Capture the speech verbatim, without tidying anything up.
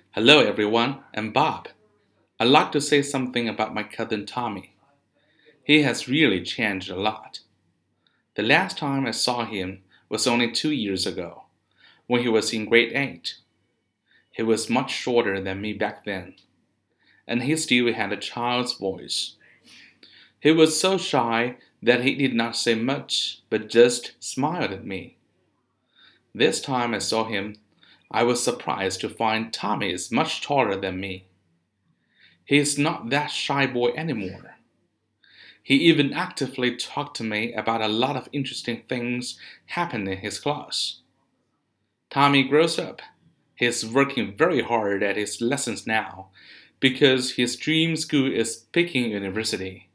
Hello everyone, I'm Bob. I'd like to say something about my cousin Tommy. He has really changed a lot. The last time I saw him was only two years ago, when he was in grade eight. He was much shorter than me back then, and he still had a child's voice. He was so shy that he did not say much, but just smiled at me. This time I saw him, I was surprised to find Tommy is much taller than me. He is not that shy boy anymore. He even actively talked to me about a lot of interesting things happening in his class. Tommy grows up. He is working very hard at his lessons now because his dream school is Peking University.